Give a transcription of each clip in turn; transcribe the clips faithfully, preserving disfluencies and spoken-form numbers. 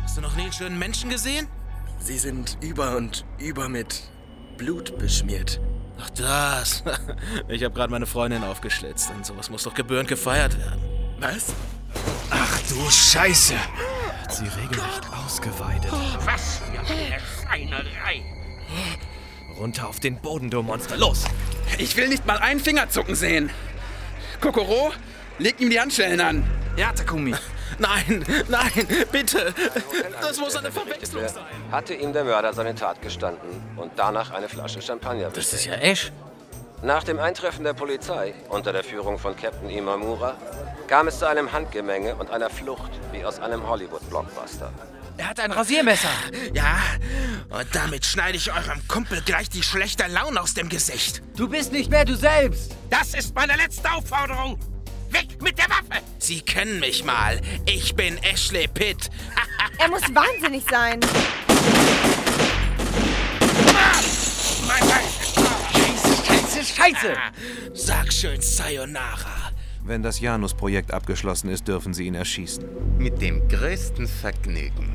Hast du noch nie einen schönen Menschen gesehen? Sie sind über und über mit Blut beschmiert. Ach das. Ich habe gerade meine Freundin aufgeschlitzt und sowas muss doch gebührend gefeiert werden. Was? Ach du Scheiße. Hat sie regelrecht ausgeweidet. Was für eine Schweinerei. Runter auf den Boden, du Monster. Los! Ich will nicht mal einen Finger zucken sehen. Kokoro, leg ihm die Handschellen an. Ja, Takumi. Nein, nein, bitte. Das muss eine Verwechslung sein. Hatte ihm der Mörder seine Tat gestanden und danach eine Flasche Champagner bestellt. Das ist ja Ash. Nach dem Eintreffen der Polizei, unter der Führung von Captain Imamura, kam es zu einem Handgemenge und einer Flucht, wie aus einem Hollywood-Blockbuster. Er hat ein Rasiermesser. Ja, und damit schneide ich eurem Kumpel gleich die schlechte Laune aus dem Gesicht. Du bist nicht mehr du selbst. Das ist meine letzte Aufforderung. Weg mit der Waffe! Sie kennen mich mal. Ich bin Ashley Pitt. Er muss wahnsinnig sein. Mein Bein! Scheiße, Scheiße! Sag schön Sayonara. Wenn das Janus-Projekt abgeschlossen ist, dürfen Sie ihn erschießen. Mit dem größten Vergnügen.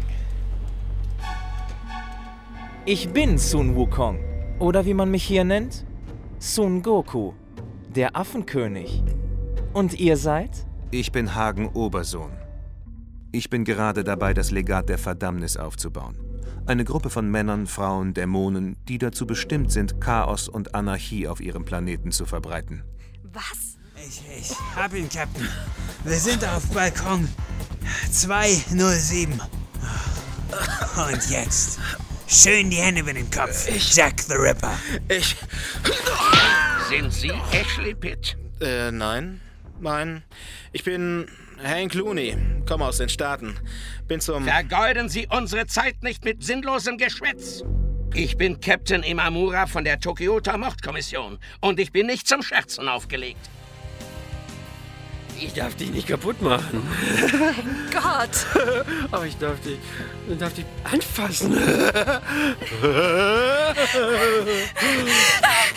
Ich bin Sun Wukong. Oder wie man mich hier nennt, Sun Goku, der Affenkönig. Und ihr seid? Ich bin Hagen Obersohn. Ich bin gerade dabei, das Legat der Verdammnis aufzubauen. Eine Gruppe von Männern, Frauen, Dämonen, die dazu bestimmt sind, Chaos und Anarchie auf ihrem Planeten zu verbreiten. Was? Ich, ich hab ihn, Captain. Wir sind auf Balkon zwei null sieben. Und jetzt schön die Hände über den Kopf. Ich, Jack the Ripper. Ich... Sind Sie Ashley Pitt? Äh, nein. Nein. Ich bin Hank Looney. Komme aus den Staaten. Bin zum... Vergeuden Sie unsere Zeit nicht mit sinnlosem Geschwätz. Ich bin Captain Imamura von der Tokioter Mordkommission. Und ich bin nicht zum Scherzen aufgelegt. Ich darf dich nicht kaputt machen. Mein Gott. Aber ich darf dich, ich darf dich anfassen.